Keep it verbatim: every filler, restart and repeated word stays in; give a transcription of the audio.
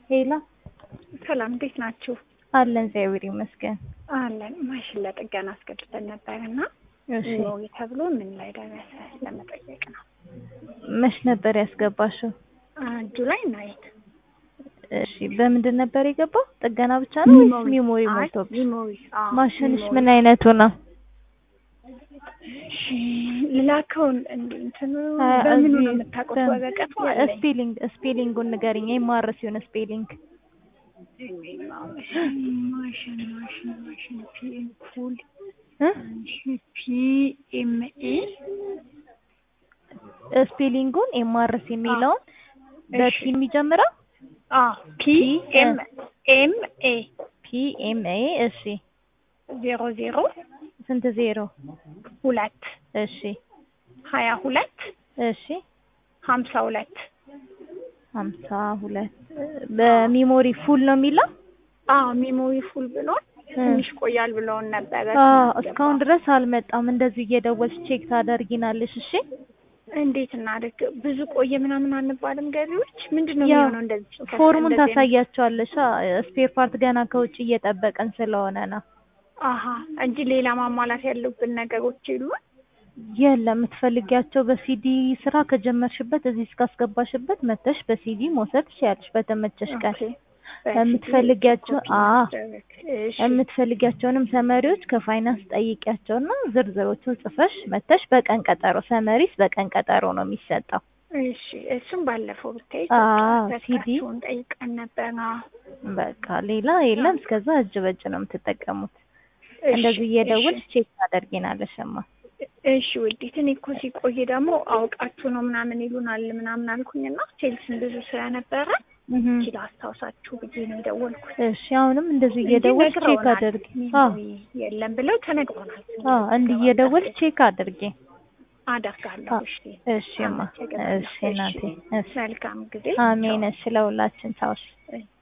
ሄላ ሰላም እንዴት ናችሁ? አለን እግዚአብሔር ይመስገን። አለን ማሽን ለጥገና አስገብተን ነበርና እሺ ነው ተብሎ ምን ላይ ደረሰ ለመጠየቅ ነው። መች ነበር ያስገባሽው? ጁላይ ናይት። እሺ በምንድን ነበር የገባው? ጥገና ብቻ ነው ወይስ ሚሞሪ ሞልቶብሽ? ሚሞሪ አዎ። ማሽንሽ ምን አይነቱ ነው? እሺ ልላከውን እንትን በምኑ ነው የምታውቁት? ወረቀቱ አለ። ስፔሊንግ ስፔሊንጉን ንገሪኝ። የማርሲውን ስፔሊንግ ማሽን ማሽን ማሽን ፒኤም ኩል እ ፒኤምኤ ስፔሊንጉን ኤምአርሲ የሚለውን በፒ የሚጀምረው አዎ ፒኤምኤ ፒኤምኤ እሺ ዜሮ ዜሮ ስንት ዜሮ ሁለት እሺ ሀያ ሁለት እሺ ሀምሳ ሁለት ሀምሳ ሁለት በሚሞሪ ፉል ነው የሚለው? አዎ ሚሞሪ ፉል ብሎን ትንሽ ቆያል ብለውን ነበር። አዎ እስካሁን ድረስ አልመጣም። እንደዚህ እየደወልሽ ቼክ ታደርጊናለሽ። እሺ እንዴት እናድርግ? ብዙ ቆየ ምናምን አንባልም። ገቢዎች ምንድነው የሚሆነው? እንደዚህ ፎርሙን ታሳያቸዋለሽ። ስፔር ፓርት ገና ከውጭ እየጠበቀን ስለሆነ ነው። አሃ እንጂ ሌላ ማሟላት ያለብን ነገሮች የሉም? የለም። የምትፈልጊያቸው በሲዲ ስራ ከጀመርሽበት እዚህ እስካስገባሽበት መተሽ በሲዲ መውሰድ ትችያለሽ በተመቸሽ ቀን። የምትፈልጊያቸው አዎ የምትፈልጊያቸውንም ሰመሪዎች ከፋይናንስ ጠይቂያቸውና ዝርዝሮቹን ጽፈሽ መተሽ በቀን ቀጠሮ ሰመሪስ በቀን ቀጠሮ ነው የሚሰጠው። እሺ እሱም ባለፈው ብታይ አዎ ሲዲ ጠይቀን ነበር። በቃ ሌላ የለም። እስከዛ እጅ በእጅ ነው የምትጠቀሙት። እንደዚህ እየደወልሽ ቼክ ታደርጊናለሽማ። እሺ ውዲት፣ እኔ እኮ ሲቆይ ደግሞ አውቃችሁ ነው ምናምን ይሉናል ምናምን አልኩኝና ሴልስን ብዙ ስለነበረ እሺ ላስታውሳችሁ ብዬ ነው የደወልኩት። እሺ አሁንም እንደዚህ እየደወልሽ ቼክ አድርጊ። አዎ የለም ብለው ተነግሮናል። አዎ እንዲህ እየደወልሽ ቼክ አድርጊ። አደርጋለሁ። እሺ እሺማ እሺ እናቴ። መልካም ጊዜ። አሜን። እሺ ለሁላችን ታውሽ